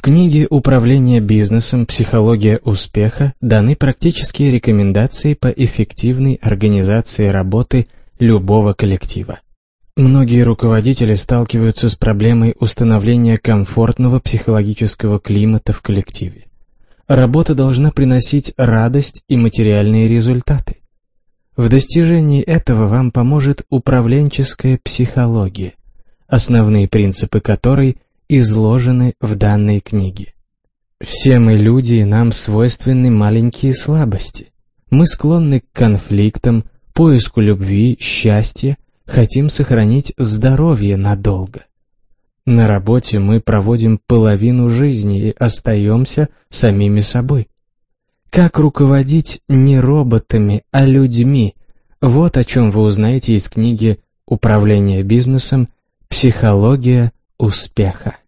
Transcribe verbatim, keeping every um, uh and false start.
книге «Управление бизнесом. Психология успеха» даны практические рекомендации по эффективной организации работы любого коллектива. Многие руководители сталкиваются с проблемой установления комфортного психологического климата в коллективе. Работа должна приносить радость и материальные результаты. В достижении этого вам поможет управленческая психология, основные принципы которой изложены в данной книге. Все мы люди, и нам свойственны маленькие слабости. Мы склонны к конфликтам, поиску любви, счастья, хотим сохранить здоровье надолго. На работе мы проводим половину жизни и остаемся самими собой. Как руководить не роботами, а людьми? Вот о чем вы узнаете из книги «Управление бизнесом. Психология успеха».